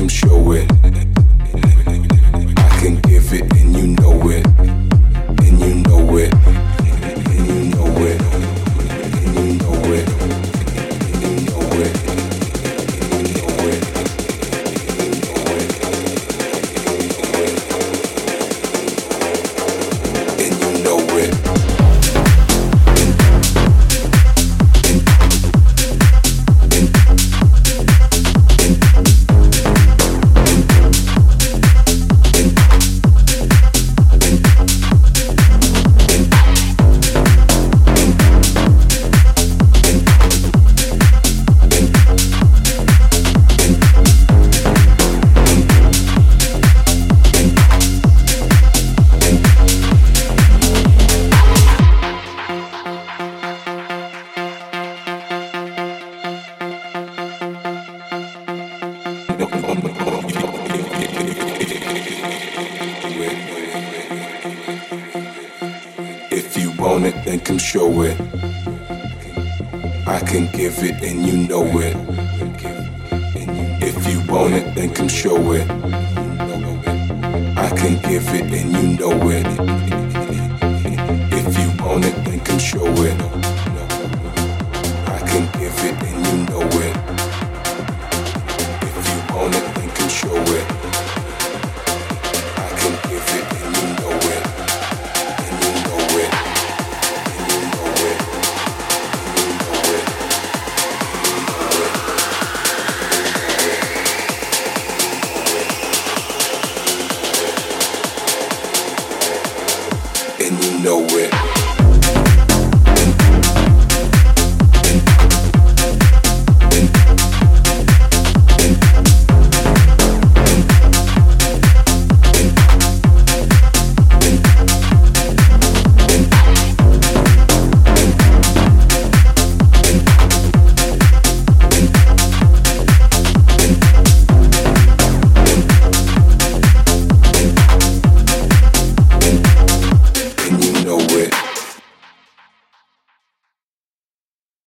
come show it. I can give it and you know it. And you know it. And you know it. And you know it. And you know it. And you know it. And you know it. If you want it, then come show it. I can give it and you know it. If you want it, then come show it. I can give it and you know it. If you want it, then come show it.